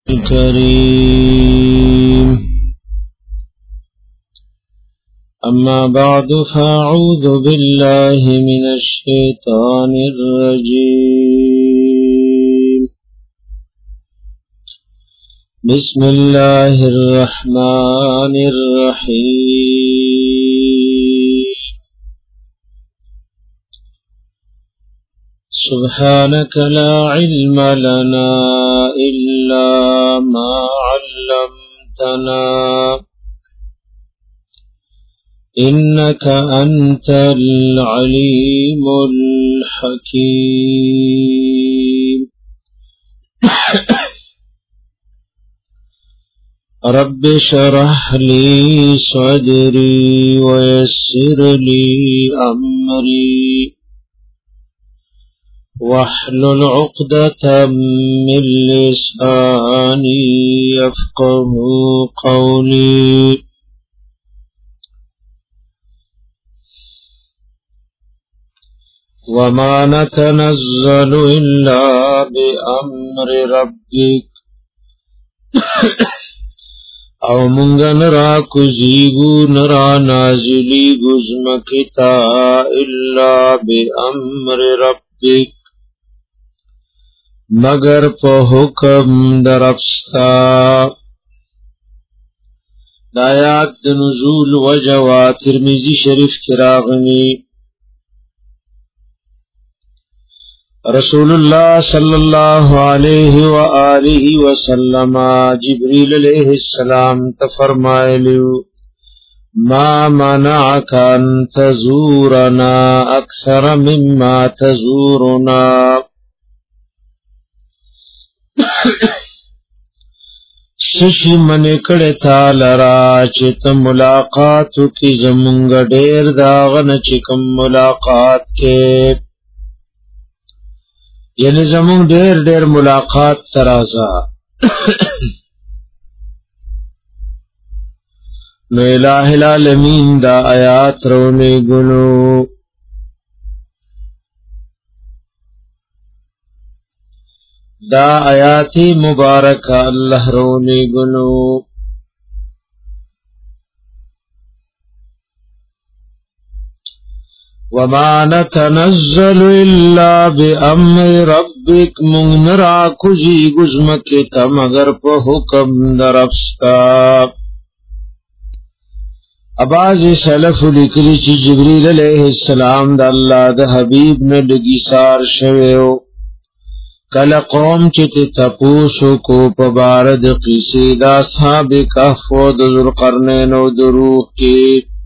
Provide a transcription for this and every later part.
الكريم أما بعد فأعوذ بالله من الشيطان الرجيم بسم الله الرحمن الرحيم سبحانك لا علم لنا إلا ما علمتنا إنك أنت العليم الحكيم رب اشرح لي صدري ويسر لي أمري واحلل عقدة من لساني يفقه قولي وما نتنزل إلا بأمر ربك او منگا نرا کزیگو نرا نازلیگو زمکتا إلا بأمر ربك مگر په حکم درفستا. دایات د نزول وجوا ترمذی شریف کی راغلی رسول الله صلی الله علیه و آله وسلم جبریل علیہ السلام تفرمایلو ما منعك ان تزورنا اکثر مما تزورنا ششی منکڑ تا لرا چت ملاقاتو کی زمونگ ڈیر داغن چکم ملاقات کے یعنی زمونگ ڈیر ڈیر ملاقات ترازا نو الہ العالمین دا آیات رونے گنو دا آیاتی مبارکہ اللہ رونے گنو وما نتنزل الا بأمر ربک منرا کجی گزمکتا مگر پا حکم درفستا. اباز سلف لکلی چی جبریل علیہ السلام دا اللہ دا حبیب نے لگی سار شویو کل قوم چت تپوسو کو پبارد قیسی دا اصحاب کهف و ذوالقرنین و دروح کی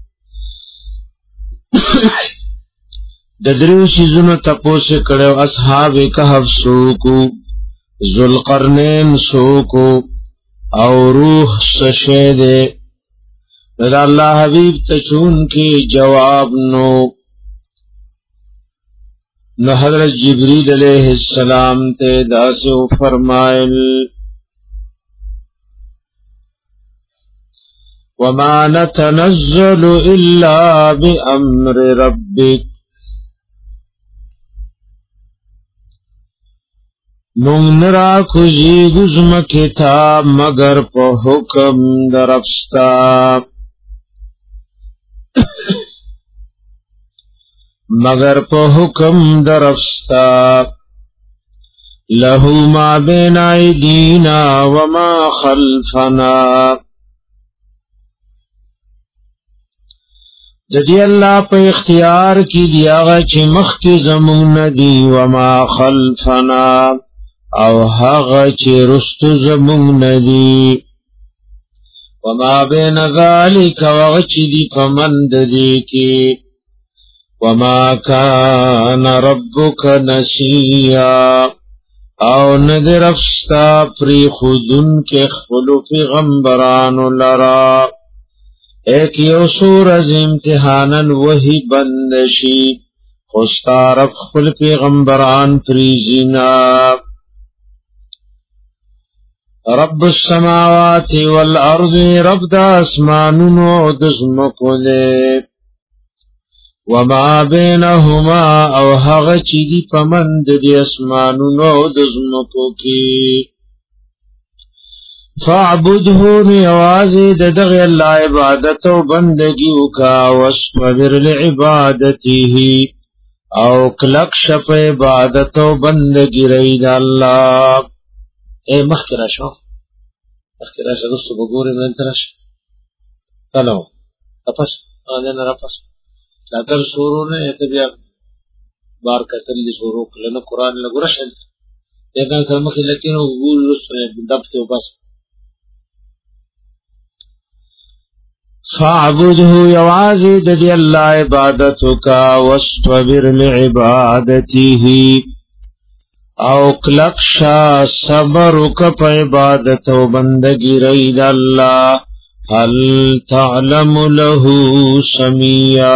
ددریو چیزونو تپوس کڑو اصحاب کهف سوکو ذوالقرنین سوکو او روح سشیدے دا اللہ حبیب تچون کی جواب نو نو حضرت جبریل علیہ السلام تے داسو فرمائل وما نتنزل الا بأمر ربک منگنرا کجی گزمکتا مگر پا حکم درفستا. مگر پا حکم درفستا لہو ما بین ایدینا وما خلفنا جدی اللہ پا اختیار کی دیاغا چی مخ کی زمون ندی وما خلفنا او حغا چی رست زمون ندی وما بین ذالک وغچی دی پمند دی کی وما كان ربك نسيا او ندر افستا پری خودن کے خلو پیغمبران لرا ایک یو سورز امتحانا وہی بندشی خستارف خل پیغمبران پریزینا. رب السماوات والارض رب دا اسمانون و دزمکو دے وما بینهما او هغه چې دی پمند دی اسمانونو او د زمکو کې فاعبده نیوازی ددغ اللہ عبادت و بندگی کا واصبر لعبادته او کلک شپ عبادت و بندگی رید اللہ. اے مخکرہ شو مخکرہ شو رسو بگوری ملترش تلو رپس آدھین رپس لاتر شروع نے اعتبیا بار کتل لی شروع لنو قرآن لگو رشن لیکن سمخی لکنو گول رسو دبتے و بس. فاعبده یوازی ددی اللہ عبادتو کا واصطبر لعبادته او کلکشا صبرک پا عبادتو بندگی رید اللہ. هل تعلم له سمیا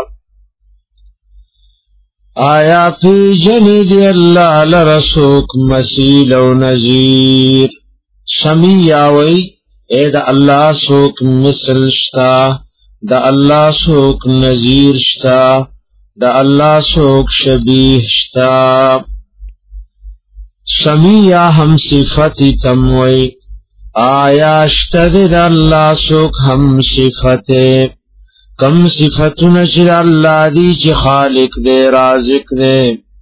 آیا فی جنید اللہ لرسوک مسیل و نذیر. سمیا وی اے دا اللہ سوک مثل شتا دا اللہ سوک نذیر شتا دا اللہ سوک شبیح شتا. سمیع ہم صفتی تموی آیا شتد دا اللہ سوک ہم صفتے کم صفتن چر اللہ دی چی خالق دے رازق دے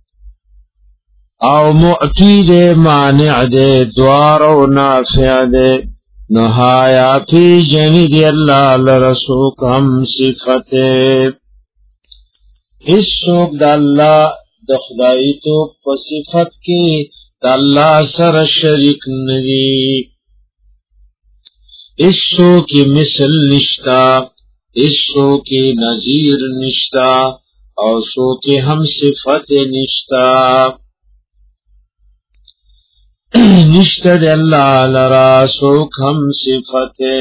او معطی دے مانع دے دوار و نافع دے. نہایا پی جنید اللہ لرسوک ہم صفتے اس سوک دا اللہ دا خدای تو پصفت کی دا اللہ سر شرک ندی. اس سوکی مثل نشتا اس سوکی نظیر نشتا اور سوکی ہم صفت نشتا. نشتد اللہ لرا سوک ہم صفتے.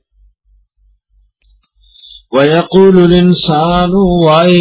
وَيَقُولُ الْإِنسَانُ وَأَيْ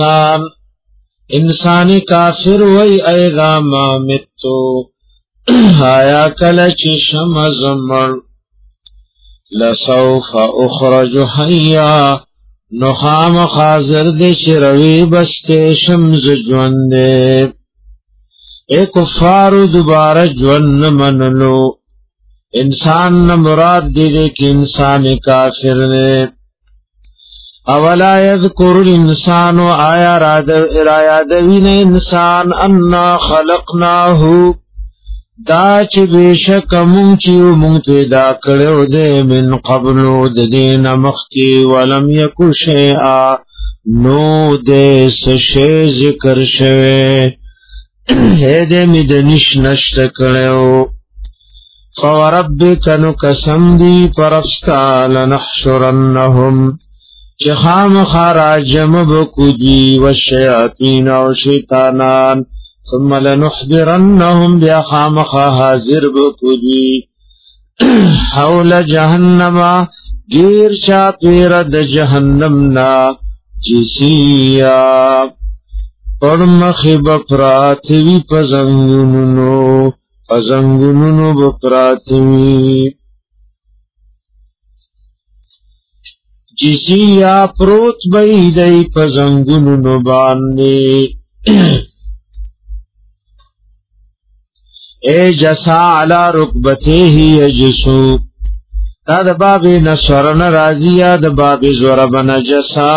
انسان کافر وَأَيْ اَيْذَا مَا مِتُّ آیا کلچ شمزمر لَسَوْفَ اُخْرَجُ حَيَّا نخام خازر دے چروی بستے شمز جوندے. اے کفار دوبارہ جون منلو انسان مراد دے کہ انسان کافر نے. اولا یذکر الانسان آیا ارایادوین انسان انا خلقناہو دا چی بیشک مونگ چیو مونگ پیدا کرو دے من قبلو دین مخی ولم یکو شیئا نو دے سشے ذکر شوے ہیدے مدنش نشت کرو. فوربک نو قسم دی پرفستا لنحشرنہم چی خام خارا جمب کدی والشیاطین و شیطانان ثم لنحضرنہم بیا خام خا حاضر بکدی حول جہنما گیر چا پیرد جہنمنا جسیا پرمخی بپراتوی پزنگنونو بپراتوی جسیا پروت بیدئی پزنگنونو باندے. اے جسا علا رکبتے ہی یجسو تا دا باب نصرن رازیا دا باب زوربن جسا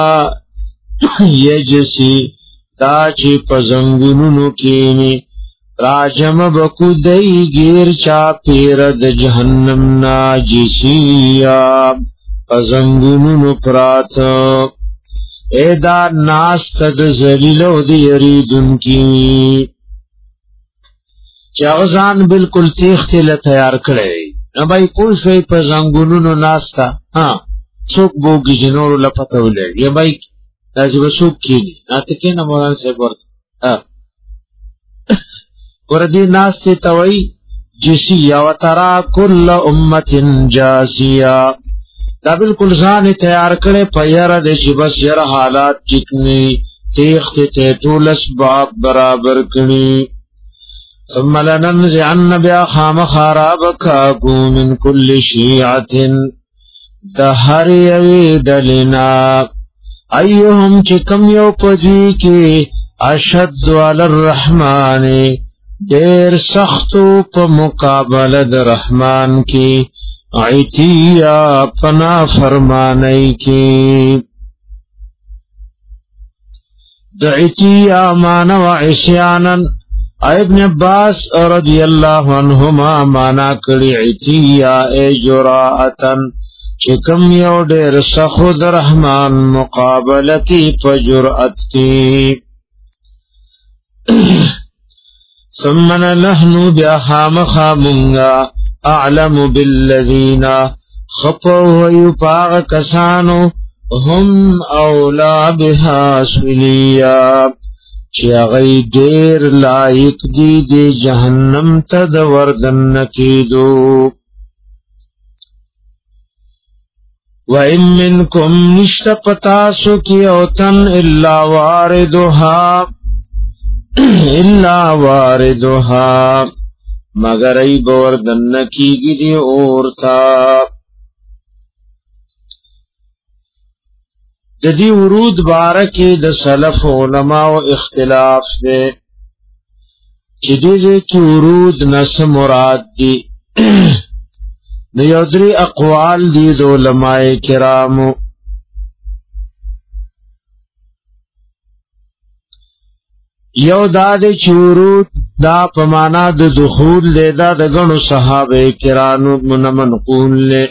یجسی تا چی پزنگنونو کینی راجم بکو دئی گیر چا پیرد جہنم ناجسیا پزنگنونو پرات. اے دا ناستد زلیلو دی یریدن کی چاغزان بالکل تیختی لتیار کرے نبائی پوش وی پزنگنونو ناستا ہاں سوک بوگی جنورو لپتو لے یہ بائی لازم سوک کینی ناتکی نموران سے برد وردی ناستی توئی جسیا و ترا کل امت جاسیا دا بالکل زان تیار کرے پیر دے چی بس یر حالات چکنی تیختی تیتول اسباب برابر کنی. ثم لننزعن بیا خام خاراب کاکو من کل شیعت دہر یوی دلنا ایہم چکم یو پدی کی اشد علی الرحمن دیر سختو پا مقابل در رحمان کی عتیا پنا فرمانی کی دعتیا مانا و عصیانا ابن عباس رضی اللہ عنہما مانا کری عتیا اے جراعتا چکم یو دیر سخد رحمان مقابل کی پا جرعت کی ثم نحنو بیا خامخا منگا اعلم بالذین خپو ویپاغ کسانو هم اولا بها سلیا چی اغی دیر لائق دی جہنم تد وردن نکیدو وَإِن مِّنكُمْ نِشْتَ پتاسو کی اوتن الا واردها مگر ای بوردن نکیگی دی اورتا دی ورود بارکی د سلف علماء و اختلاف دے چی دی کی ورود نس مراد دی نیودری اقوال دی دو علماء کرامو یو دا دی چی ورود دا پمانا د دخول دے دا د گنو صحابہ کرامو منقول لے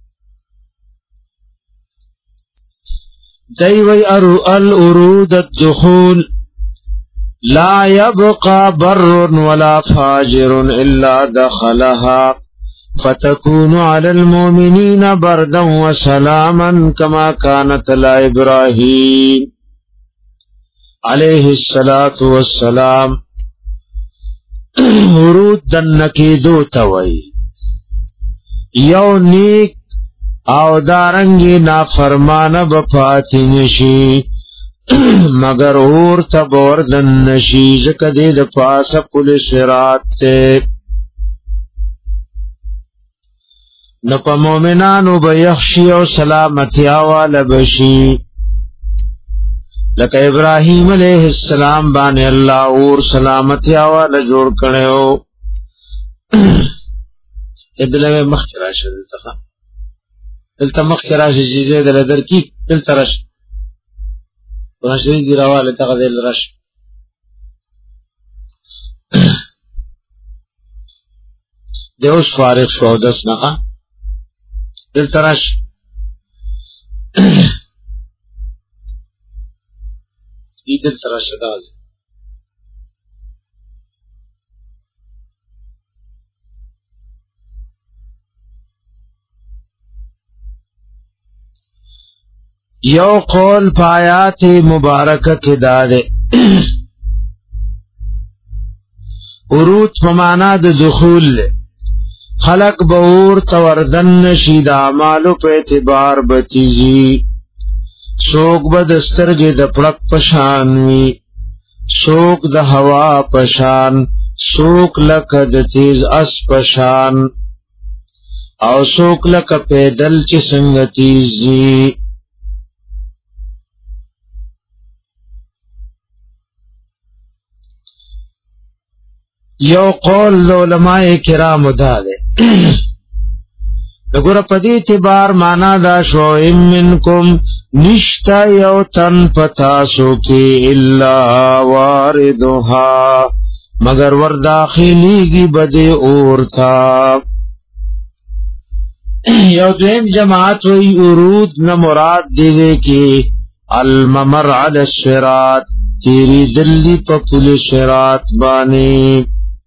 دیوی الارود الدخول لا يبقى بر ولا فاجر الا دخلها فتكون على المؤمنين بردا وسلاما كما كانت على ابراهيم عليه الصلاة والسلام ورود دنکی دو توئی یو نیک او دارنگی نافرمان بپاتی نشی مگر اور تب وردن نشی زکدی دپاس پولیس رات تے نپا مومنانو بیخشی و سلامتی آوال بشی لکہ ابراہیم علیہ السلام بانے اللہ اور سلامتی آوال جوڑ کنے ہو ادلے میں مخچرہ شدلتا خواہ دلتا مخشراش جیزے دل در کی دلتا رش ونشری دی روال تغدل رش دیوش فارغ شو دس نقا دلتا رش ای دلتا رش دازی یو قول پایات مبارکہ کے دادے ورود فمانا د دخول لے خلق بور توردن نشید اعمالو پہ اعتبار بتیجی سوک بدسترگ د پڑک پشانوی سوک د ہوا پشان سوک لک د تیز اس پشان او سوک لک پیدل چی سنگتیزی یو قول دو علماء کرام دا دے نگورا پدی اعتبار مانا دا شو ام منکم نشتا یو تن پتاسو کی الا واردوها مگر ور داخلی گی بدے اورتا یو دویم جماعت وی ارود نمراد دیدے کی الممر علی الصراط تیری دلی پا پل صراط بانے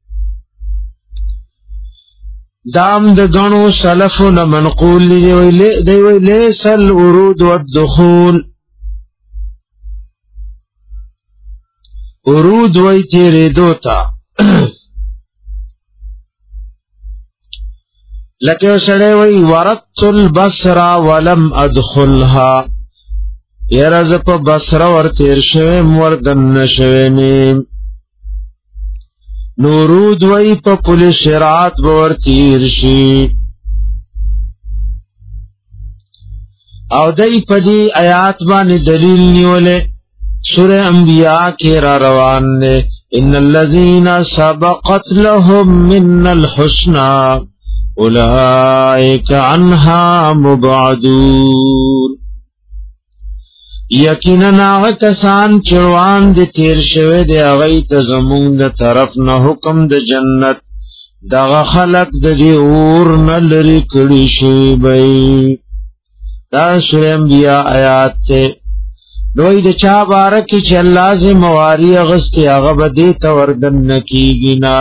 دام د گنو سلفن منقول دیوی لیس الورود والدخول ورود وی تیرے دوتا لکہ سڑے وی وردت البصر ولم ادخلها یرز پا بصر ور تیر شویم وردن نشویمیم نورود وی پا پولیس شرعات بور تیرشی او دی پا دی آیات بانی دلیل نیولے سورہ انبیاء کے را روان دے ان الذين سبقت لهم من الحسنى اولئك عنها مبعدون. یقینا کسان چروان دي تیر شوه دی هغه ته زمونږ د طرف نه حکم د جنت دغه خلق د دې اور نه لري کړي شي بي. دا سورہ انبیاء آیات ته دوی د چا بارکی چې الله زې مواری اغسطی هغه به دې ته وردن نکیږي نه.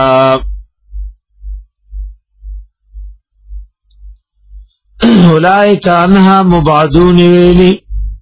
اولئک عنها مبعدون ویلی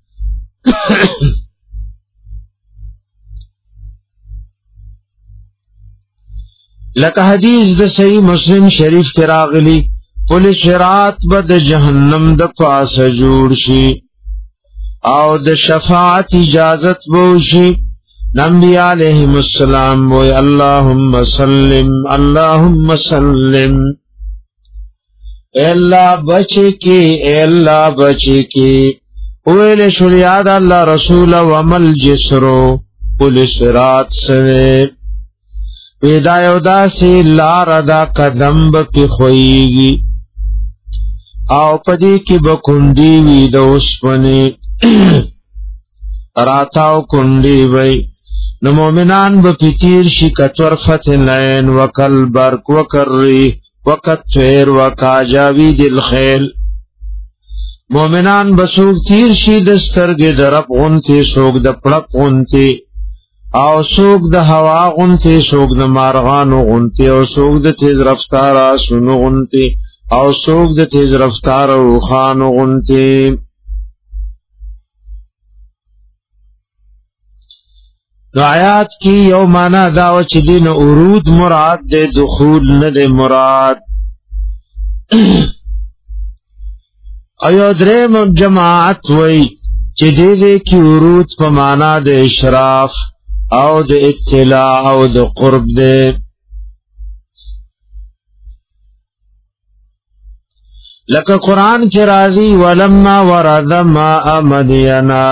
لکه حدیث د صحیح مسلم شریف کې راغلی پل صراط به د جهنم د پاسه جوړ شي او د شفاعت اجازت بوشي. نبی علیہ السلام وی اللهم سلم اللهم سلم، اے اللہ بچے کی اے اللہ بچے کی. اویل شریعت اللہ رسول ومل جسرو پل صراط سوے ویدایو دا سی لار دا قدم بپی خوئیگی او پدی کی بکندی وی دا اسپنی راتاو کندی وی نو مومنان بپی تیر شی کطورفت لین وکل برک وکری وکت تویر وکاجاوی دل خیل. مومنان بسوک تیر شی دسترگ درب غنتی سوک د پڑک غنتی او سوک د هوا غنتی سوک د مارغانو غنتی او سوک د تیز رفتار آسونو غنتی او سوک د تیز رفتار روخانو غنتی. نو آیات کی یو مانا داو چی دین عروض مراد دے دخول ندے مراد. ایو درم جماعت وی چی دے دے کی عروض پا مانا دے اشراف او دے اطلاع او دے قرب دے. لکہ قرآن کی رازی ولما ورد ماء مدینہ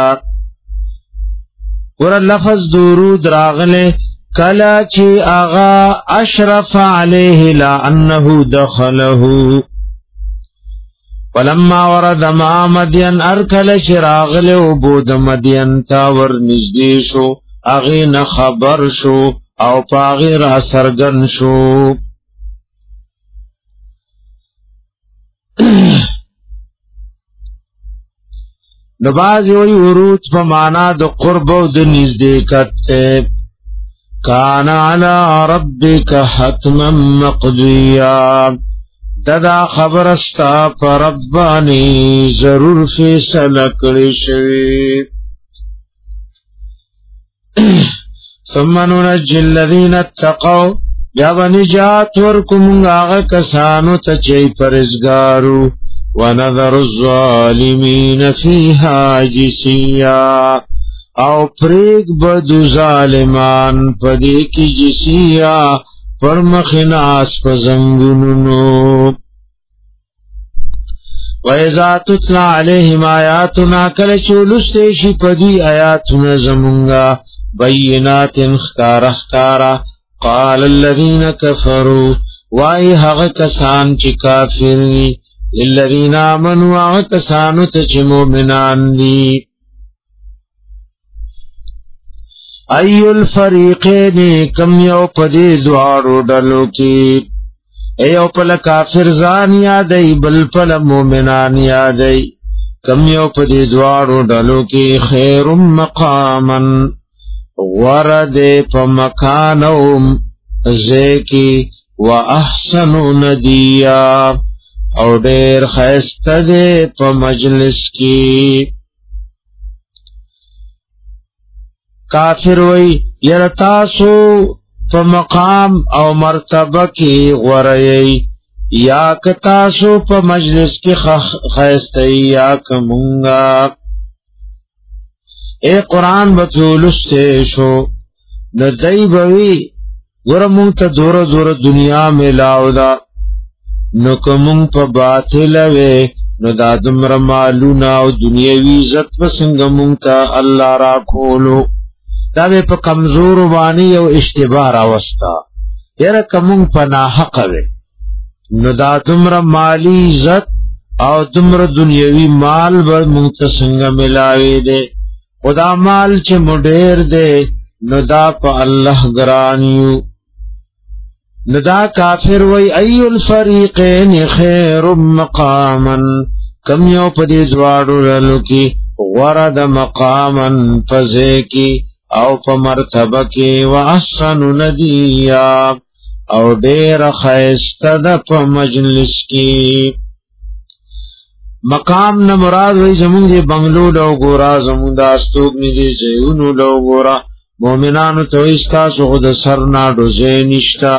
ور لفظ درود راغلے کلا چی آغا اشرف علیہ لا انہو دخلہو. ولما ورد ماء مدین ارکل چی راغلے عبود مدین تا ور نزدیشو اغین خبر شو او پاغی را سرگن شو. نبازی وی ورود پا مانا دا قرب و دا نزدیکت تے کانا علی ربک حتما مقضیا ددا خبرستا پا ربانی ضرور فیصلہ کری شوی. ثم ننجی الذین اتقوا یا ونجات ورکم آغا کسانو تچی پرزگارو ونذر الظالمین فیہا جسیا او پریگ بدو ظالمان پدی کی جسیا پرمخناس پزنگنونو. وَإِذَا تُتْلَى عَلَيْهِمْ آیاتنا کلچولستیشی پدی آیاتنا زمونگا بینات اخکار اخکارا قال الذین کفروا وائی حق کسان چی کافرنی للذین آمنوا وکسانو تچ مومنان دی ای الفریقین کم یو پدی دوارو ڈلو کی ایو پل کافر زان یادئی بل پل مومنان یادئی کم یو پدی دوارو ڈلو کی خیر مقاما ورد پا مکانو زیکی و احسنو ندیا او ډیر خیسته دے پا مجلس کی. کافر وی یرتاسو پا مقام او مرتبہ کی غرئی یا کتاسو پا مجلس کی خیسته یا کمونگا. اے قرآن بطولستے شو ندائی بوی ورمونگ تا دور دور دنیا میں لاؤدا نو کمونگ پا باطلوے نو دادم رمالونا و دنیاوی عزت پسنگ مونگ تا اللہ را کھولو دا به په کمزور باندې یو اشتباه راوستا یره کوم پناه حق وي نو دا دومره مالی عزت او دومره دنیوي مال به مونږ ته څنګه ملاوي دي خدا مال چې مډیر دي نو دا په الله ګرانیو نو دا کافر وای ای الفریقین خیر مقاما کم یو په دې دواړو رلو کې ورد مقاما فزه کې او په مرتبه کې واحسن ندیا او ډېر خیسته د په مجلس کې مقام نه مراد وای زمونږ دی بنگلو لو ګورا زمونږ د استوګ می دی زيونو لو ګورا مؤمنانو ته استا سو د سر نا ډوزه نشتا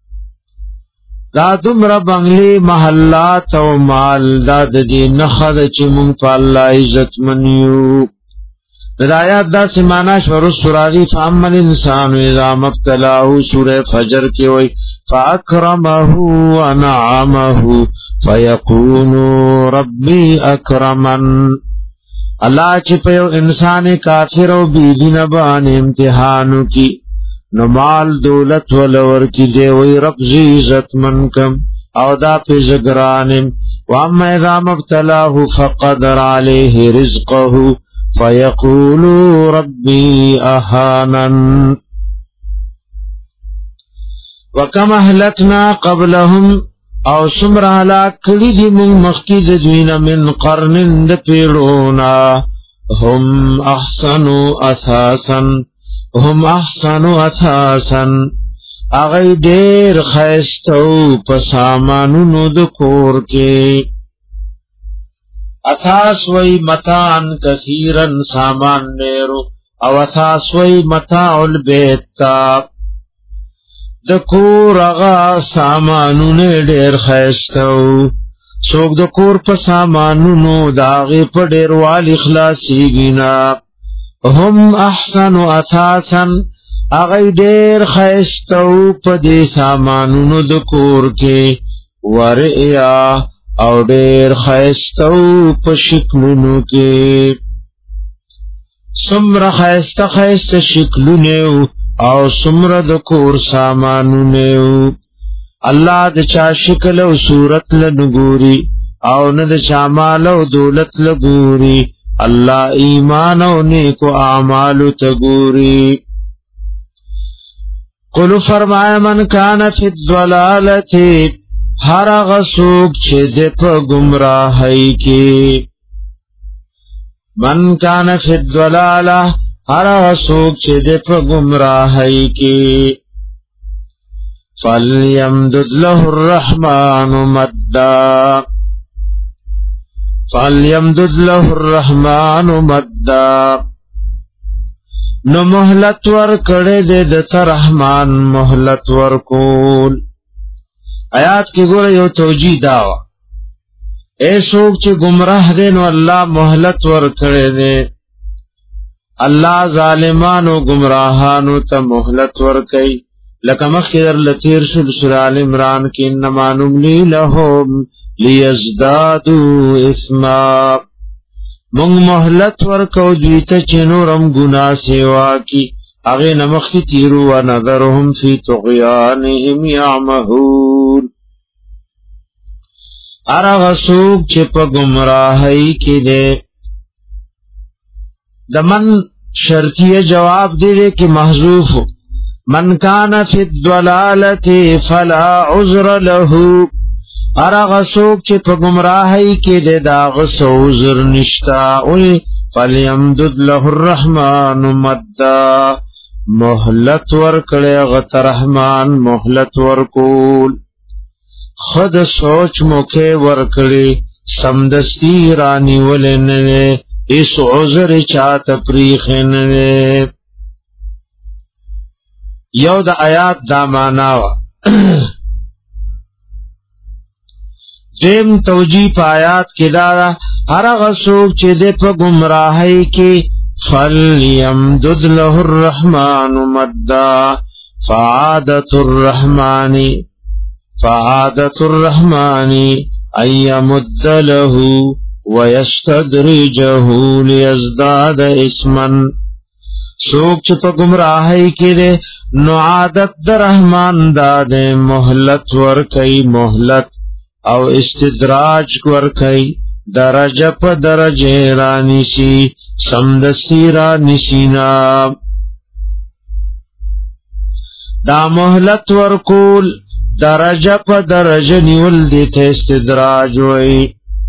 دا دومره بنگلی محلات او مال دا د دې نخد چې مونږ په الله عزت منیو ہدایات دا سمانا شور سراغی فامل انسان اذا مبتلاہو سورہ فجر کی ہوئی فاکرمہو ونعمہو فیقونو ربی اکرمن اللہ چپیو انسان کافر و بیدین بان امتحانو کی نمال دولت ولور کی دے وی رب زی عزت من کم او دا پی زگرانم واما اذا مبتلاہو فقدر علیہ رزقہو فَيَقُولُوا رَبِّي أَهَانَنِ وَكَمْ أَهْلَكْنَا قَبْلَهُمْ او سمر هلاک کړي دي موږ مخکې د دوی نه من قرن د پیړونا هم احسنوا اساسا هغه ډېر ښایسته په سامانونو د کور کې اساس وی متاعن کثیرن سامان نیرو او اساس وی متاع البیت د کور اغا سامانونه ډیر خیستو څوک د کور په سامانونو داغه په ډیر وال اخلاصي گینا هم احسن اساسا اغه ډیر خیستو په دې سامانونو د کور کې وریا او ډیر خیستو په شکلونو کې سمره خیسته شکلونه او سمره د کور سامانونه الله د چا شکل او صورت لنګوري او نه د شامال او دولت لګوري الله ایمان او نیکو اعمال تګوري قل فرمای من کان فی الضلالۃ ہر غسوک چھے دے پا گمراہی کی من کان فی الضلالہ ہر غسوک چھے دے پا گمراہی کی فَلْيَمْدُدْ لَهُ الرَّحْمَنُ مَدَّا نو محلت ور کڑے دے دتا رحمان محلت ور کول آیات کی گوڑا یو توجیح داوا اے سوک چی گمراہ دے نو اللہ محلت ور کرے دے اللہ ظالمانو گمراہانو تا محلت ور کئی لکم اخیر لطیر سلسلال عمران کی انما نملی لهم لیزدادو اسما منگ محلت ور کو دویتا چنورم گناہ سیوا کی اغی نمخی تیرو و نظرهم فی طغیانهم یعمہون ارغ سوک چپ گمراہی کی دے دمن شرطی جواب دے دے کہ محذوف من کان فی الضلالت فلا عذر لہو ارغ سوک چپ گمراہی کی دے داغ سو عذر نشتا فلیمدد لہ الرحمن مدّا محلت ور کڑے غت رحمان محلت ور کول خود سوچ موکے ور کڑے سمدستی رانی ولنوے اس عذر چاہت پریخنوے یو دا آیات دا ماناوا دیم توجیح پا آیات کی دارا ہر غصوب چی دے پا گمراہی کی فَلْيَمْدُدْ لَهُ الرَّحْمَنُ مَدًّا فَعَادَةُ الرَّحْمَنِ أَن يَمُدَّ لَهُ وَيَسْتَدْرِجَهُ لِيَزْدَادَ إِثْمًا سوک چپ گمراہی کی دے نو عادت در رحمان دادے محلت ورکی محلت او استدراج ورکی درجہ پا درجہ رانیسی سمدسی رانیسینا دا محلت ورکول درجہ پا درجہ نیول دیتے استدراج وئی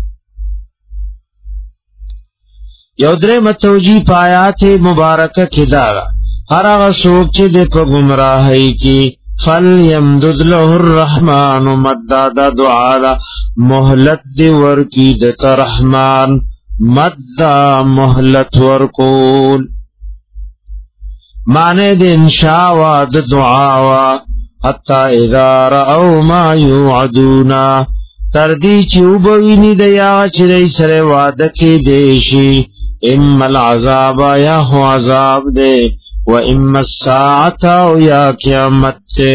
یو درے متوجی پایات مبارکہ کی دارا ہر آغا سوک چی دے پا گمراہی کی فَلْيَمْدُدْ لَهُ الرَّحْمَانُ مَدَّا دعا دا محلت دی ورکی دتا رحمان مدّا محلت ورکول معنی دی انشاء دا دعاوا حتی اذا رأو ما یوعدونا تردی چوبوینی دیا چی دی سر وعدکی دیشی اما العذاب یا ہو عذاب دے و اما الساعتا یا قیامت تے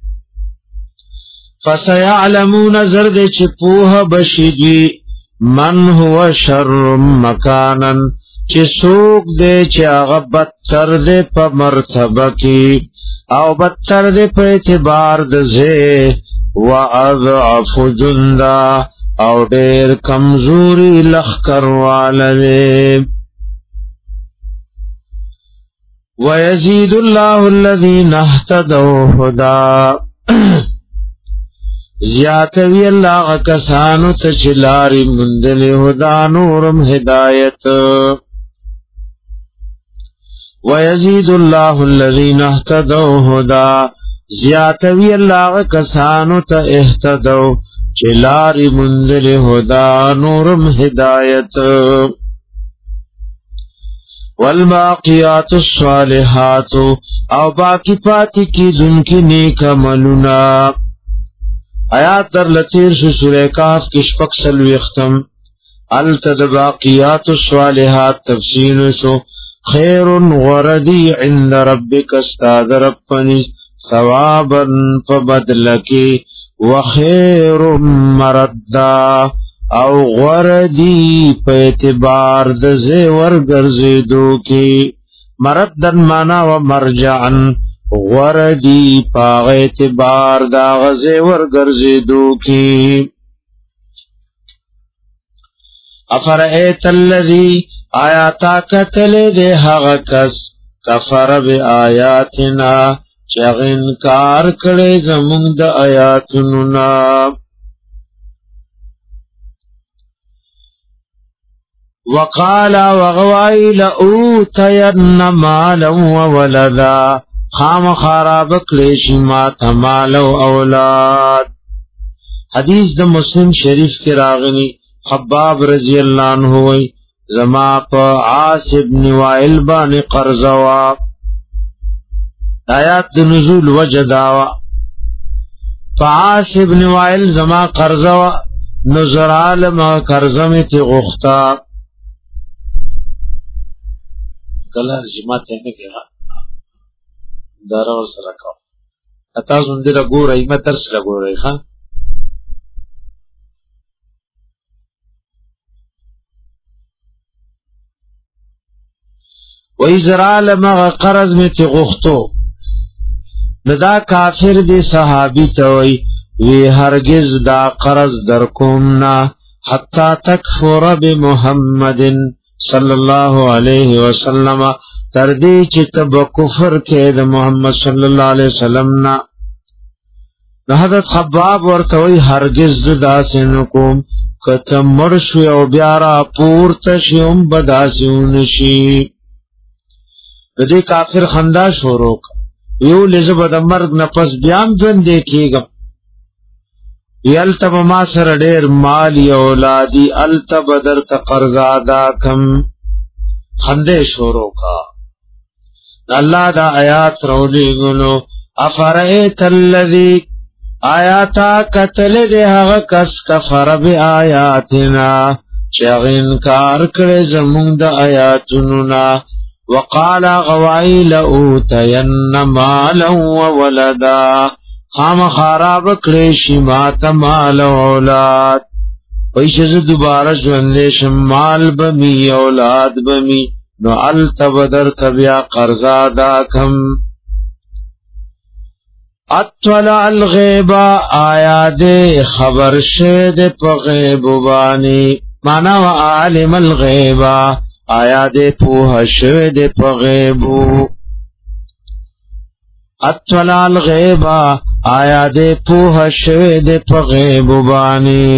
فسیعلمون زرد چپوہ بشیدی من ہوا شر مکانا چی سوک دے چی آغا بدتر دے پا مرتبہ کی او بدتر دے پا اعتبار دزے و اضعف جندا او دیر کمزوری لخکر والدے وَيَزِيدُ اللَّهُ الَّذِينَ اهْتَدَوْا هُدًى زیاتوی اللہ کسانو تچلاری مندل ہدا نورم ہدایت وَيَزِيدُ اللَّهُ الَّذِينَ اهْتَدَوْا هُدًى زیاتوی اللہ کسانو تا اہتدو چلاری مندل ہدا نورم ہدایت والباقیات الصالحات او باقی پاتی کی دن کی نیک عملنا آیات در لطیر سے سورہ کاف کی شپک سلوی اختم التد باقیات الصالحات تفسیر سو خیر غردی عند ربک استاد ربنی ثوابا فبدلکی وخیر مردا او غردی پا اعتبار دزے ورگرزیدو کی مردن مانا و مرجعن غردی پا اعتبار دا غزے ورگرزیدو کی افرائیت اللذی آیاتا کتلے دے حق کس کفر بی آیاتنا چغ انکار کڑے زمون دا آیاتننا وقال وغوائی لأوتین مالا وولدا خام خراب کلیشی مات مالا و اولاد حدیث دا مسلم شریف کی راغنی خباب رضی اللہ عنہ ہوئی زما پا عاص ابن وائل بان قرزوا آیات دا نزول وجداوا پا عاص ابن وائل زما قرزوا نزرال ما قرزمت غختا کلا جماعت ہے کہ دارا ور سره کا اتا زندره ګور ایمه درس لا ګورای ها و ازرال ما قرض می تی غختو ندا کافر دی صحابی توي وی هرگز دا قرض در کوم نا حتا تکفر بمحمد صلی اللہ علیہ وسلم تردی چتب کفر کے دا محمد صلی اللہ علیہ وسلم نا حضرت خباب ورتوی ہرگز دا سنکوم کتم مرشوی او بیارا پورتشیم بداسیونشی بدی کافر خندا شورو کا یو لزب دا مرگ نفس بیام جن دیکھے گا یلتب ما سر دیر مالی اولادی التب در تقرزادا کم خندے شورو کا اللہ دا آیات رولی گلو افرائیت اللذی آیاتا قتل دے حق کس کفر بی آیاتنا چاگ انکار کرے زمون دا آیاتننا وقال غوائی لأوتین مالا وولدا خام خراب کلیشی مات مال و اولاد پیشز دوبارہ جوندے شمال بمی اولاد بمی نو التبدر تبیا قرضا دا کم. اطلع الغیبا آیا دے خبر شد پا غیب بانی، مانا و عالم الغیبا آیا دے پوہ شد پا غیبو. اطلع الغیبا آیا دے پوہ شد پا غیب بانی.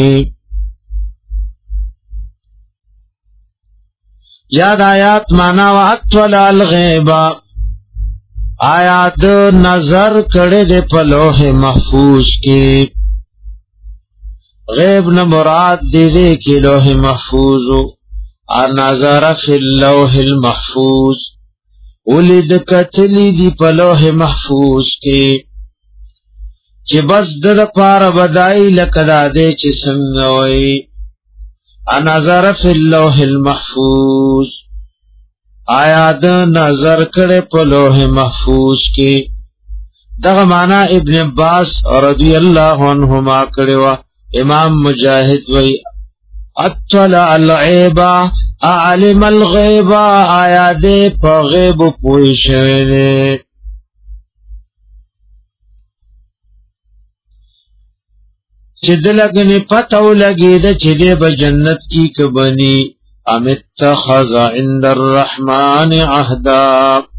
یاد آیات مانا و اطلع الغیبا آیات نظر کڑے دے پا لوح محفوظ کی. غیب نہ مراد دے دے کی لوح محفوظو، نظر فی اللوح المحفوظ ولد کتلی دی پا لوح محفوظ کی، چی بس در پار بدائی لکدا دے چی سنگوئی. نظر فی اللوح المحفوظ آیا د نظر کړه په لوح محفوظ کې. دغه معنا ابن عباس رضی الله عنهما کړه. امام مجاهد وی اطلع الغیب علم الغیب آیا دې په غیب پوه شوی دی. چې دلګنی پتو لګی د چې دې به جنت کی کبنی. ام اتخذ عند الرحمن عهدا،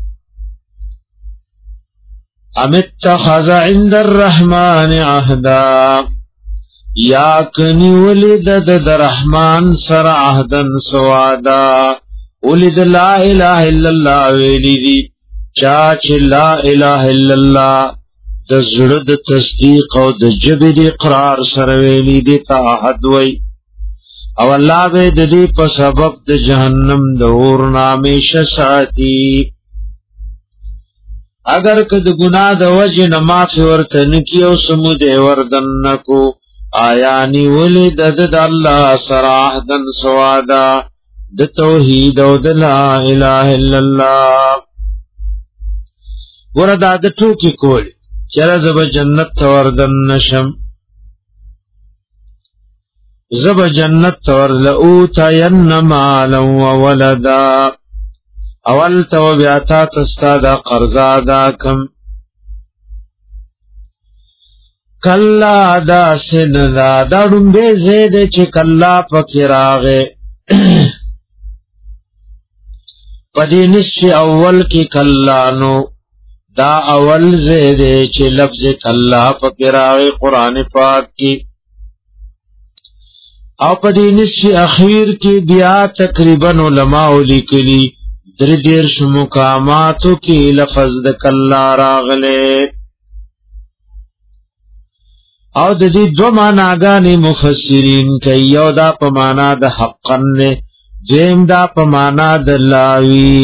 ام اتخذ عند الرحمن عهدا، یا کنی ولد د رحمان سر عهدن سوادا. ولد لا اله الا الله ویلی دی چاچ لا اله الا الله د زړه د تصدیق او د جبه د اقرار سره ویلی دی ته عهد وی. او الله به د دې په سبب د جهنم د اور نامیشه ساتي. اگر که د ګناه د وجه نه معافي ورته نکي او سمود وردن نکو، آیا نیولې د الله سره عهدن سوادا د توحید او د لا اله الا الله. وردا د ټوکی کول چر زب جنت ته وردن نشم، زب جنت تور لأوتین مالا و ولدا. اول تو بیاتا تستا دا قرضا دا کم. کلا دا سن دا ڈنبے زید چی کلا پکراغے پدی نصف اول کی کلانو دا اول زید چی لفظ کلا پکراغے قرآن پاک کی. او پدی نصف اخیر کی بیا تقریبا علماء لکلی دردیرش مقاماتو کی لفظ د کلا راغلے. او د دې دو معناګانې مفسرین کوي، یو دا په معنا د حقا نه، دویم دا په معنا د لاوی.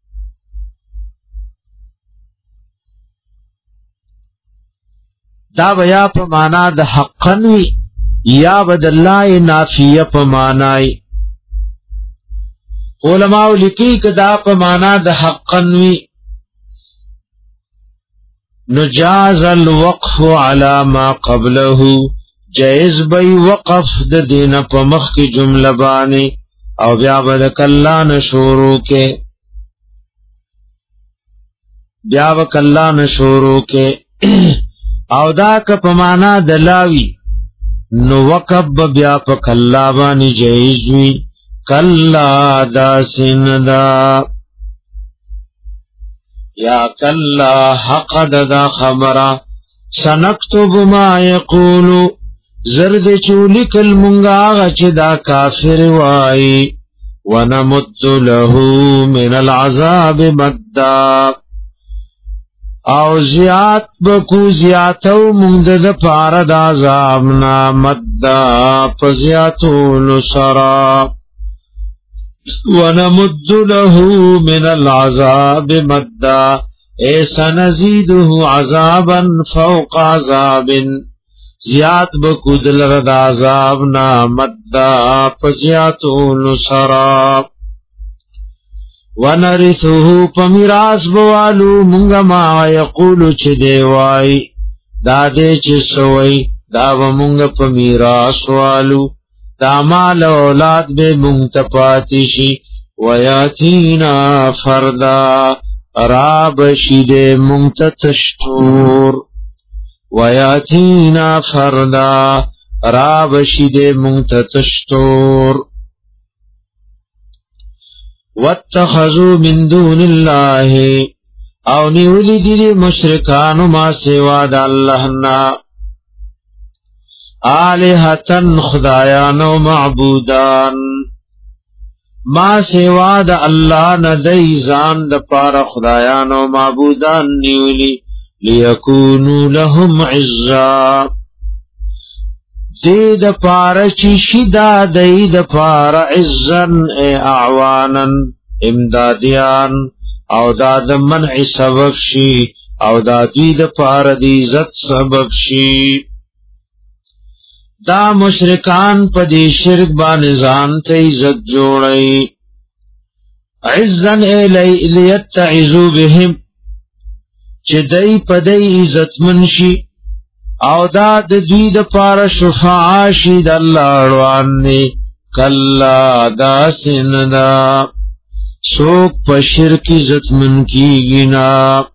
دا بیا په معنا د حقا وی یا بدلائے نافیہ پا معنائی. علماء لکی کدا پا معنی دا حقنوی. نجاز الوقف علی ما قبله، جائز بی وقف دا دین پا مخ کی جملہ بانی او بیا بدک اللہ نشورو کے، بیا بدک اللہ نشورو کے. او دا که پا معنی دلاوی نو وقب بیا پا کلا بانی جائز وی. کلا دا سن دا یا کلا حق دا خبرا سنکتب ما یقولو زرد چولک المنگا غچ دا کافر وائی. ونمد له من العذاب مدّا، او زیات بکو زیاتو مندد پارد عذابنا مدّا پزیاتو نسرا. ونمد له من العذاب مدّا اے سنزیده عذابا فوق عذاب، زیات بکو دلرد عذابنا مدّا پزیاتو نسرا. ونرثه پمیراس بوالو منگا ما یقولو چه دیوائی دا دے چه سوئی دا و منگا پمیراس والو دا مال اولاد بے منگتا پاتیشی. ویاتینا فردا رابشید منتتشتور ویاتینا فردا رابشید منتتشتور واتخذوا من دون الله او نیولی دی مشرکانو ما سوا د الله نا آلہتن خدایان و معبودان ما سوا د الله نه دی ځان د پاره خدایان او معبودان نیولی لیکونو لهم عزا دی د پاره چې شدا دی د پاره عزن اعوانن امدادیان او دا د منع سبب شي او دا دوی د پاره د عزت سبب شي دا مشرکان په دې شرک باندې ځان ته عزت جوړي عزن لیتعذو بهم چې دای په دې عزت منشي او دا د دوی د پاره شفاعه شي د الله روانه کلا دا سندا څوک په شرک عزت من کیږي نا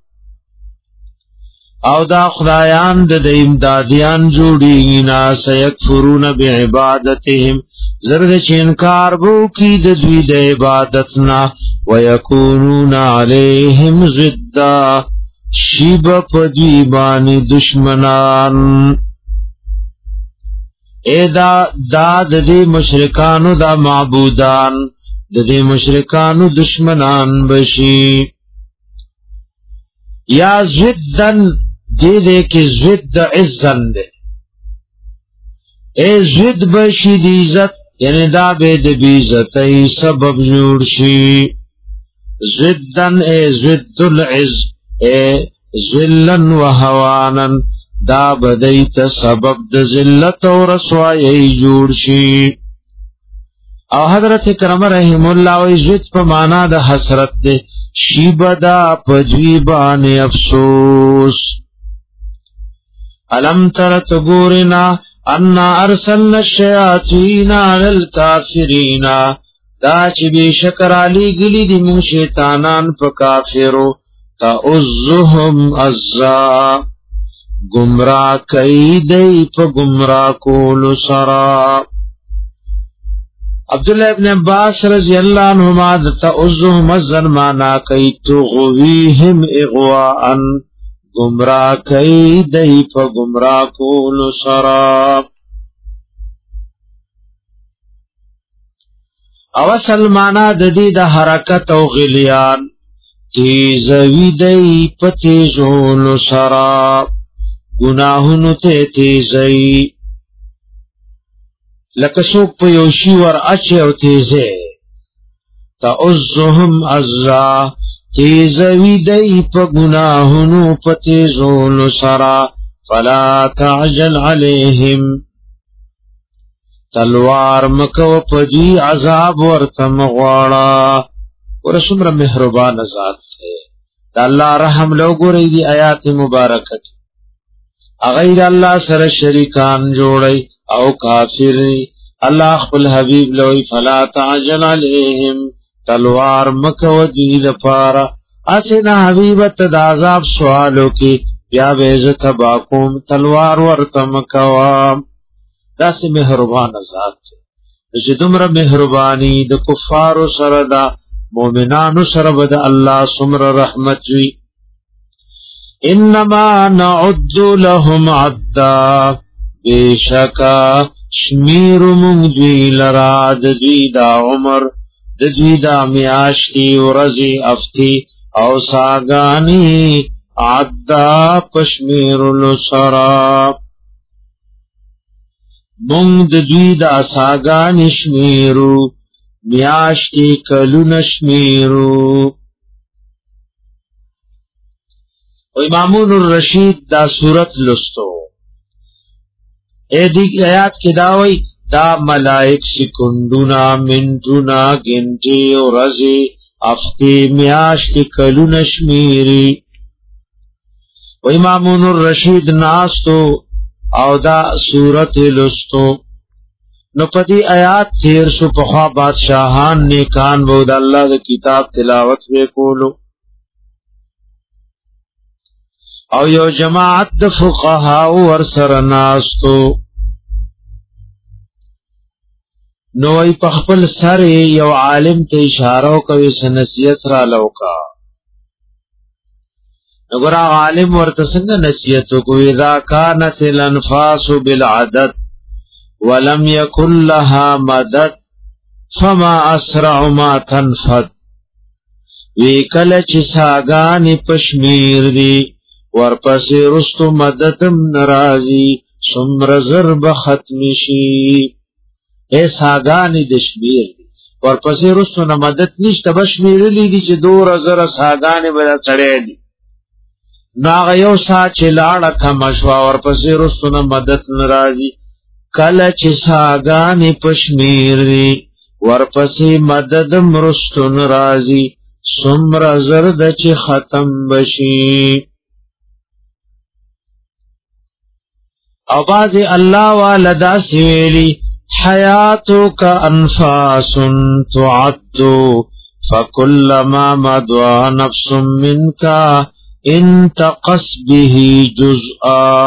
او دا خدایان د امدادیان جوړیږي نا سيكفرون بعبادتهم زرد چې انکار وو کی د دوی د عبادتنا ويكونون عليهم ضدا شیب پدوی بانی دشمنان دا دی مشرکانو دا معبودان دی مشرکانو دشمنان بشی یا زدن دے کی زد عزن دے زد بشی دی عزت یعنی دا بید بیزت سبب جوڑ شی زدن زد العز ذلن و هوانن دا بدیت سبب د ذلت و رسوائی جوړ شي او حضرت کرم رحم الله و عزت په معنا د حسرت ده شی بدا پجیبان افسوس علم ترت ګورنا ان ارسلنا الشیاطین علی الکافرین دا چې بشکر علی گلی دی مون شیطانان په کافرو تَعُزُّهُمْ عَزَّا گمراہ کئی دی پا گمراہ کولو سرا عبداللہ ابن عباس رضی اللہ عنہما تَعُزُّهُمْ عَزَّا مانا کئی تُغْوِيهِمْ اغواءً گمراہ کئی دی پا گمراہ کولو سرا او سلمانا ددی دا حرکت او غلیان تیزوی دی پتیزولو سرا گناہنو تے تیزی لکسوک پیوشی ور اچے او تیزے تَعُزُّهُمْ عَزَّا تیزوی دی پا گناہنو پتیزولو سرا فلا تعجل علیہم تلوار مکو پدی عذاب ورتم غوارا ورسمر محربان ذات ہے دا اللہ رحم لوگو رئی دی آیات مبارکت اغیر اللہ سر شریکان جوڑی او کافر اللہ خپل حبیب لوی فلا تعجل علیہم تلوار مکو دی لپارا اسنا حبیبت دا عذاب سوالو کی بیا بیزت باکوم تلوار ورتم کوام دا سی محربان ذات ہے جدمر محربانی دا کفار سردا مومنانو سربد اللہ سمر رحمت وی انما نعد لهم عدا بیشکا شمیر مندوی لرا ددوی دا عمر ددوی دا میاشتی ورزی افتی او ساگانی عدا پشمیر لسرا مونگ ددوی دا ساگانی شمیرو میاشتی کلون شمیرو و امامون الرشید دا صورت لستو ایدی آیات کی داوئی دا ملائک سکندونا منتونا گنٹی و رزی افتی میاشتی کلون شمیری و امامون الرشید ناستو او دا صورت لستو نو پدی آیات تیر شو پخوا بادشاہان نیکان بود اللہ دا کتاب تلاوت بے کولو او یو جماعت دا فقہاء ورسر ناستو نو ای پخپل سر یو عالم ته اشارو کوي سنسیت را لوکا نګورا عالم ورته څنګه نصیحت کوي اذا كانت الانفاس بالعدد ولم يكن لها مدد فما اسرع ما تنفد وی کله چې ساګانی پشمیر دی ورپسې رستو مددم ناراضي څومره ضرب ختم شي اے ساګانی د شمیر دی ورپسې رستو نه مدد نشته بشمیر لیږي چې 2000 ساګانی به چړې دي ناغ یو سا چې لاړه کم شوا ورپسې رستو نه مدد ناراضي کله چې ساګانی پشمیر دی ورپسې مدد مرستو ناراضي څومره زرد چې ختم بشي او باز الله والدا سویلی حیاتک انفاس تعد فكلما مضى نفس منك انتقص به جزءا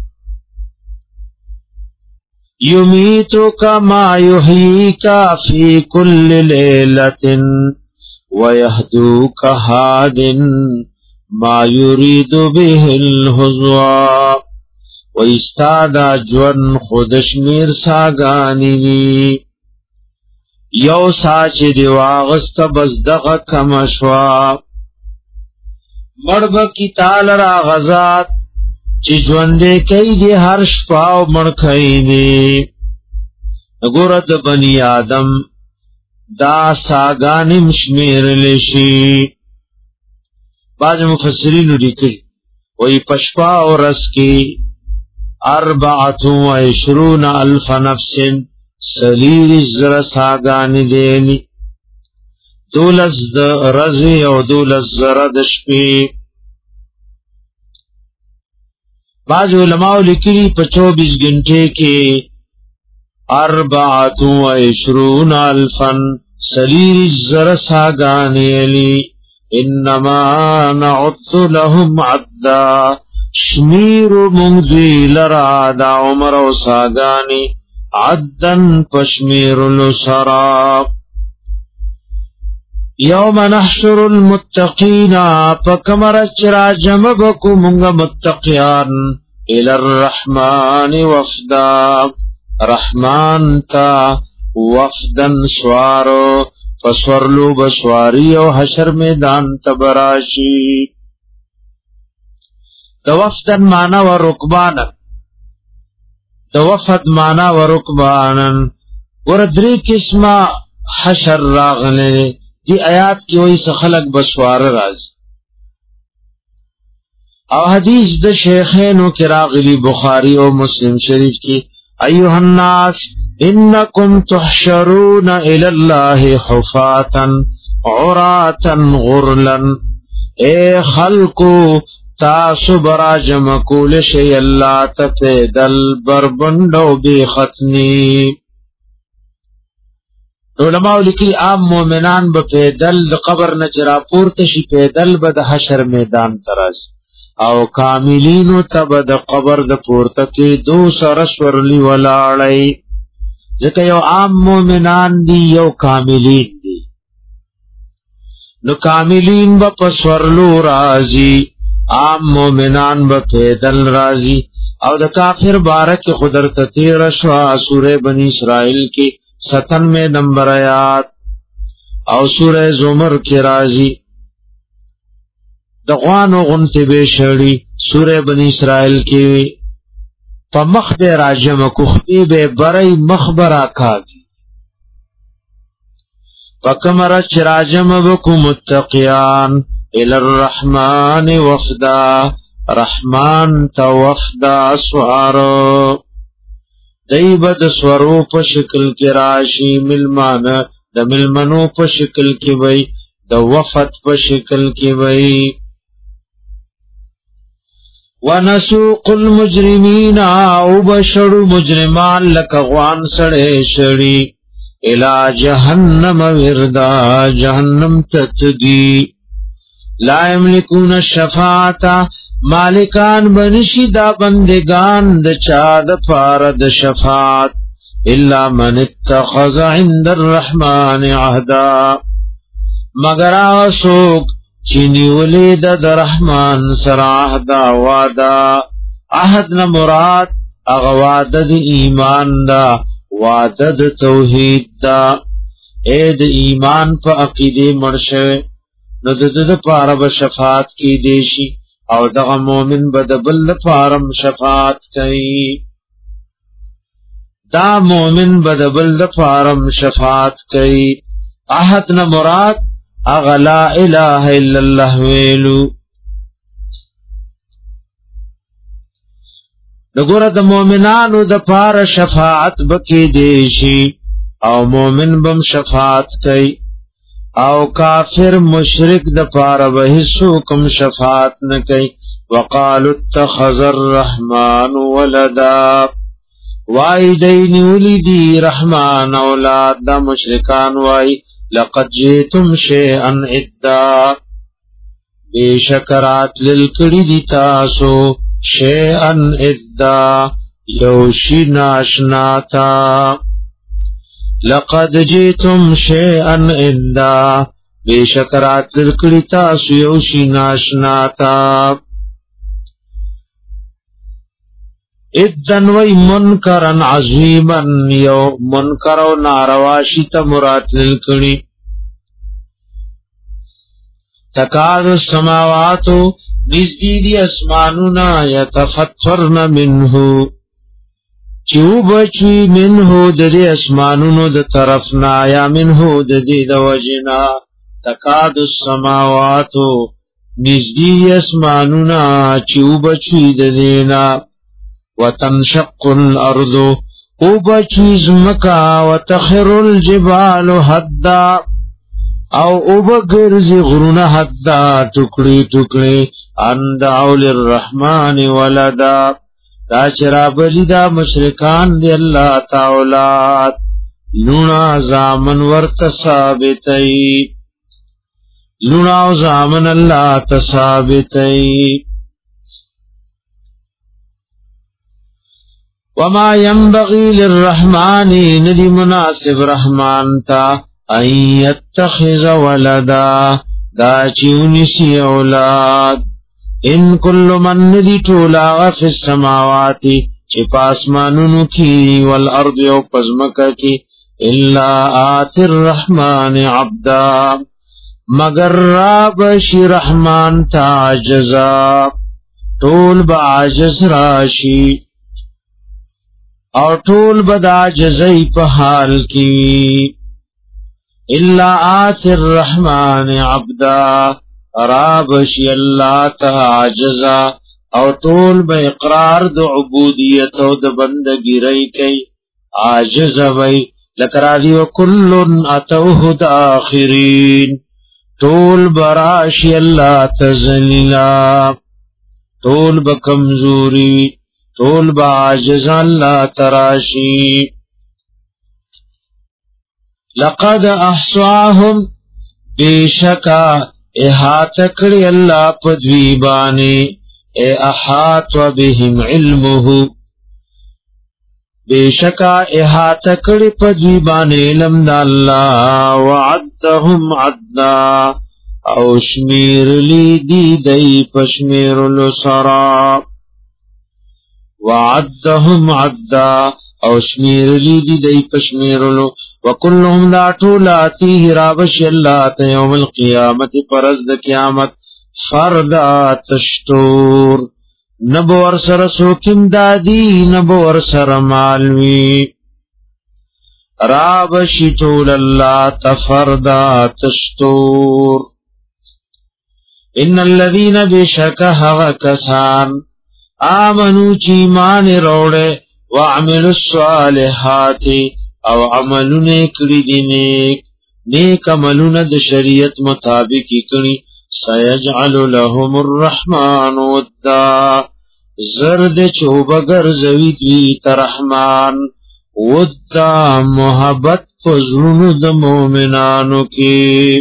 يميتك ما يحييك في كل ليلة ويهدوك هاد ما يريد به الهزوا وَإِسْتَادَ جون خودشمیر ساگانی وی یو ساچ دی واغست بزدغ کمشوا مرب کی تال را غزات چی جوندے کئی دی ہر شپاو مرکئی دی نگورد بنی آدم دا ساگانی مشمیر لشی بعض مفسرین لکھئی وی پشپاو رس کی 24,000 نفس سلیر الزر ساگانی دینی 12 رزی او 12 دشپی بعض علماء لکلی پا 24 گھنٹے کی 24,000 سلیر الزر ساگانی علی انما نعد لهم عدا شمیر مغدی لرا دا عمر و ساگانی عدن پشمیر لسرا یوم نحشر المتقین پکمر چرا جمبکو منگ متقیان الى الرحمن وفدا رحمان تا وفدن سوارو فسورلو بسواری و حشر میدان تبراشی د وفدن معنا و رکبانا د وفد معنا و رکبانا وردری قسمه حشر راغله دی آیات کی وای خلق بسوار راز او حدیث د شیخینو کی راغلی بخاری او مسلم شریف کی ایها الناس انکم تحشرون الی الله حفاتا عراتا غرلا اے خلقو تاسو برا جمع کول شی اللہ تفیدل بربندو بی ختنی علماء لکی عام مومنان با پیدل قبر نچرا پورتشی پیدل با دا حشر میدان تراز او کاملینو تب دا قبر دا پورتکی 200 سورلی ولاړی ځکه یو عام مومنان دی یو کاملین دی نو کاملین با پسورلو رازی عام مومنان با پیدل رازی او دا کافر بارک خدر تطیر شوا سورہ بنی اسرائیل کی 97 نمبر آیات او سورہ زمر کی رازی دا غوانو غنت بے شڑی سورہ بنی اسرائیل کی پا مخد راجم کختی بے برائی مخبرہ کھاگی پا کمرچ راجم بکو متقیان الى الرحمن وفدا رحمان تا وفدا سوارو دیبد سورو پا شکل کی راشی ملمان دا ملمنو پا شکل کی بئی دا وفد پا شکل کی بئی ونسوق المجرمین او بشر مجرمان لکغوان سڑے شڑی الى جہنم وردا جہنم تتگی لا یملکون الشفاعت مالکان بنشی دا بندگان د چا د پارد شفاعت الا من اتخذ عند الرحمن عهدا مگر آسوک چینی ولید د رحمان سر عهدا وادا عهد نمراد اغواد د ایمان دا وعده د توحید دا اید ایمان پا عقیده مرشوه نو د پاره به شفاعت کی دیشی او دغه مومن بدبل پارم شفاعت کوي دا مومن بدبل پارم شفاعت کوي احد نه مراد اغلا اله الا الله ویلو دغه د مومنانو د پاره شفاعت بکی دیشی او مومن بم شفاعت کوي او کافر مشرک د پاره به حکم شفاعت نه کوي وقالوا اتخذ الرحمن ولدا وای دین ولدی رحمان اولاد د مشرکان وای لقد جئتم شيئا ادا بشکرات للکړي دي تاسو شيئا ادا یوشی ناشناتا لقد جئتم شيئا ادا بشکرات للکړي تاسو یوشی ناشناتا اذن وی منکرن عظیما یو منکر و نارواشی تا مراد للکڑی تکاد السماواتو نزدیدی اسمانونا یتفطرن منہو چیو بچوی منہو ددی اسمانونو د طرفنا یا منہو ددی دوجنا تکاد السماواتو نزدیدی اسمانونا چیو بچوی ددینا وتنشق الارض وبچیز مکا وتخر الجبال حدا او وبگرز غرون حدا ټوکړي ټوکړي ان دعوا للرحمن ولدا دا شرابلی دا مشرکان دی الله تعالی لونا زامن ورت ثابتئی لونا زامن الله ثابتئی وما ينبغي للرحمن ندی مناسب رحمان تا ان يتخذ ولدا دا چونسی اولاد ان كل من ندی طولا فی السماوات چی پاسمانونو کی والارض و پزمکا کی الا آت الرحمن عبدا مگر رابشی رحمان تا عجزا طول با عجز راشی او ټول بدا جزئی په حال کی الا آت الرحمن عبدا رابشی اللہ تعجزا او ټول به اقرار د عبودیت او د بندگی رئی کئی عاجز وی لکراضی وکلن اتوه داخرین ټول براشی اللہ تزلیلا ټول بکمزوری طول با عجز اللہ تراشی لقد احصاهم بیشکا احاط کری اللہ پدویبانی اے احاط و بهم علمه بیشکا احاط کری پدویبانی علم دا اللہ وعدتهم عدنا او شمیر لی دی دی پشمیر لسرا وعدهم عدا او شمیر لی دی دی پشمیرلو وکلهم لا طولاتیه رابش اللہ تا یوم القیامت پرزد قیامت فردا تشتور نبور سر سوکم دادی نبور سر مالوی رابشی طول اللہ تفردا تشتور ان الذین بشکہ وکسان آمنو چی ایمان روڑے وعملوا الصالحات او عملون کری دی نیک عملون د شریعت مطابقی کری سیجعل لهم الرحمن ودا زرد چوبگر زوی دوی ترحمان ودا محبت فزرونو د مومنانو کی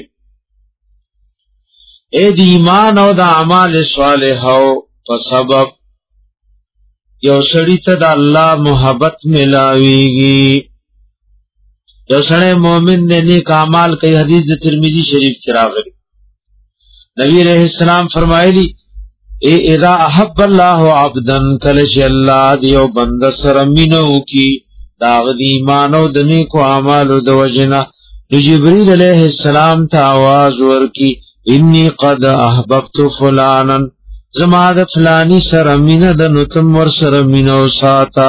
اے دی ایمان او د اعمال صالحو په سبب یو سړی ته د الله محبت ملاویږي یو سړی مؤمن دی نیک اعمال کوي حدیث د ترمذی شریف کې راغلی نبی علیہ السلام فرمایلی اذا احب الله عبدا کلش الله دیو بند سره مینو کی داغ دی ایمان او د نیکو اعمالو د وجنا جبرئیل علیہ السلام ته आवाज ورکی انی قد احببت فلانا زما د فلانی سره مینه د نتم ور سره مینو ساتا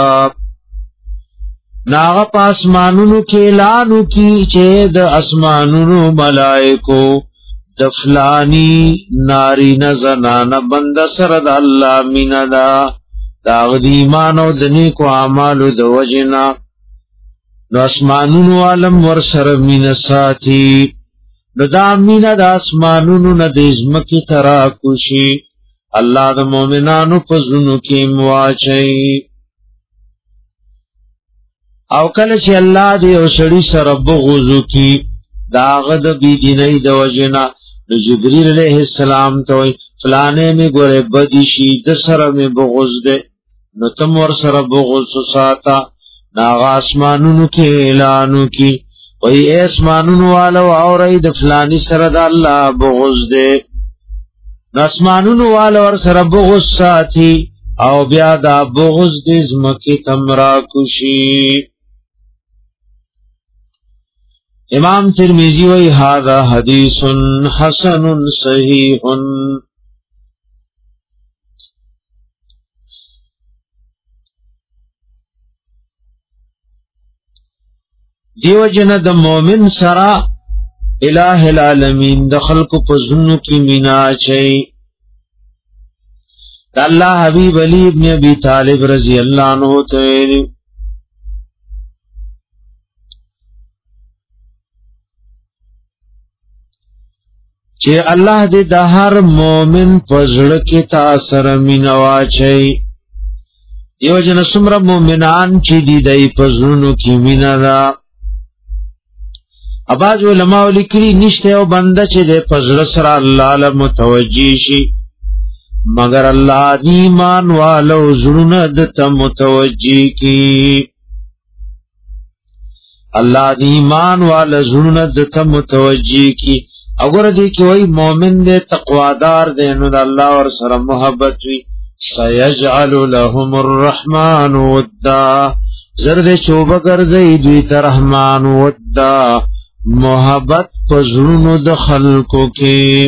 ناغه پاسمانونو کې اعلانو کی چې د اسمانونو ملائکو د فلانی ناری نزنان بند سره د الله مینا دا داغ دی ایمان او د نیکو اعمالو د وجنا نو اسمانونو عالم ور سره مینا ساتي نو دا مینا د اسمانونو نه د ازمکی ترا کوشي الله د مؤمنانو په زونو کې مواچي او کله چې الله دې او سړي سره بغض کی داغه د بی دیني د وجنا نو جبرئیل علیہ السلام ته فلانه می ګوره بدی شي د سره می بغض ده نو تم ور سره بغض ساته ناغه اسمانونو کې اعلانو کی وای اسمانونو والو اوري د فلانی سره د الله بغض ده اسمانونو والو ور سره بغض ساتي او بیا دا بغض دې زمکه تمرا کوشي امام ترمذی وی هذا حدیث حسن صحیح دیو جن د مومن سرا الہ العالمین د خلق په زنو کی مینا چي الله حبیب علی ابن ابی طالب رضی اللہ عنہ ته چې الله دې د هر مؤمن پزړه کې تاثر مینوا چي دیو جن سمره مؤمنان چې دې دای پزړونو کې مینا را اباظ علماء لیکلي نشته او بنده چې دې پزړه سره الله له متوجي شي مگر الله دې ایمان والو زړونه د متوجي کی الله دې ایمان والو زړونه د متوجي کی اگر دی کی وای مومن دے تقوادار دے نو د الله ور سره محبت وی سيجعل لهم الرحمن ودا زرد چوب ګرځي دوی ته رحمان ودا محبت پزړونو د خلقو کې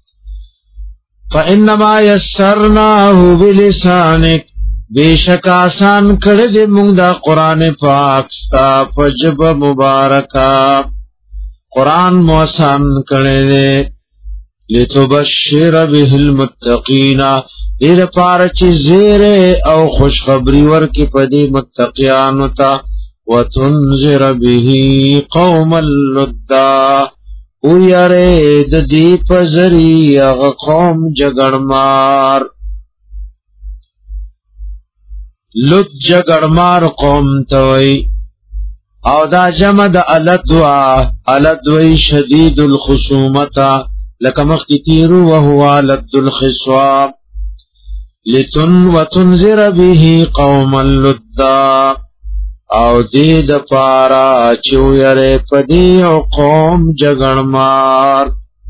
فانما يسرناه بلسانك بیشک آسان کړه دې موږ د قران پاک ستا پجب مبارکا قرآن موسان کرنے لتبشر به المتقین دیر پارچ زیر او خوشخبری ورکی پدی متقیانو تا وتنذر به قوم اللدا او یرید دی پزری اغ قوم جگڑمار لد جگڑمار قوم توئی او دا جمع دا الدوی شدید الخصومتا لکمخت تیرو وهو الد الخصواب وتنذر به قوم اللدا او دید پارا چو یره پدی او قوم جگڑمار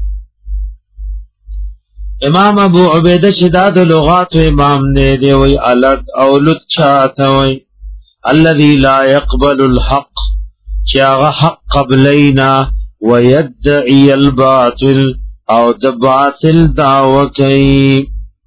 امام ابو عبیدہ شداد لغات و امام نے دے وی الد او لد چاہتا وی الذي لا يقبل الحق چاغ حق قبلینا ويدعي الباطل او د باطل دعوه کوي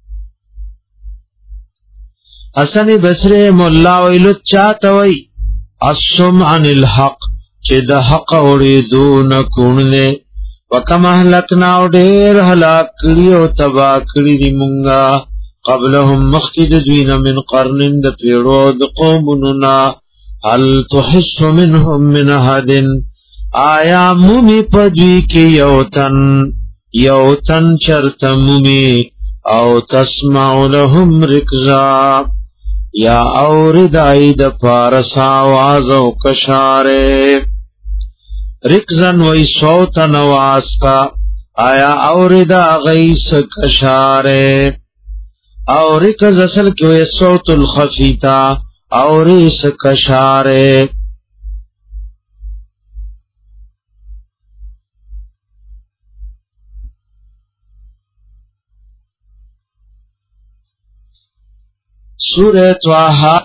حسن بصری مولا ویلو چاته وی الصم عن الحق چې د حق اوریدون کونه وکما هلکنا او ډیر هلاک کړي او تبا کړي دی مونږه قبلهم مخکد دوینا من قرن د پیړو د قومنا هل تحس منهم من احد آیا مومی پدوی کی یوتن چرت مومی او تسمع لهم رکزا یا اورد عید پارس آواز او کشاره رکزن وی صوت نواستا آیا اورد غیس کشاره او رکز اصل کی صوت الخفیتا او ریس کشاره سورة طه